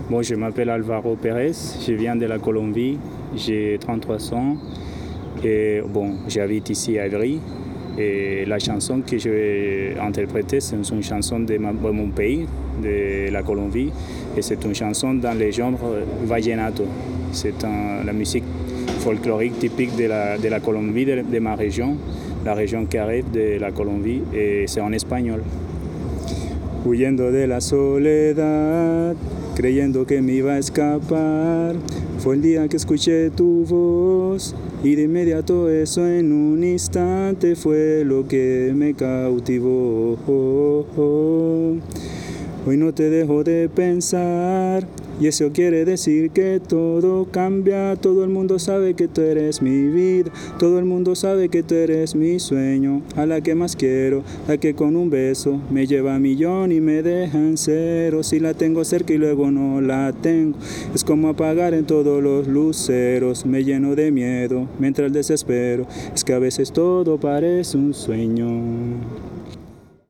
Bon, je m'appelle Alvaro Pérez, je viens de la Colombie, j'ai 33 ans et bon, j'habite ici à Ivry. Et la chanson que je vais interpréter, c'est une chanson de mon pays, de la Colombie, et c'est une chanson dans le genre vallenato. C'est la musique folklorique typique de la Colombie, de ma région, la région Caribe de la Colombie, et c'est en espagnol. Huyendo de la soledad, creyendo que me iba a escapar, fue el día que escuché tu voz y de inmediato eso en un instante fue lo que me cautivó. Hoy no te dejo de pensar y eso quiere decir que todo cambia. Todo el mundo sabe que tú eres mi vida, todo el mundo sabe que tú eres mi sueño, a la que más quiero, la que con un beso me lleva a millón y me deja en cero. Si la tengo cerca y luego no la tengo, es como apagar en todos los luceros. Me lleno de miedo, me entra el desespero, es que a veces todo parece un sueño.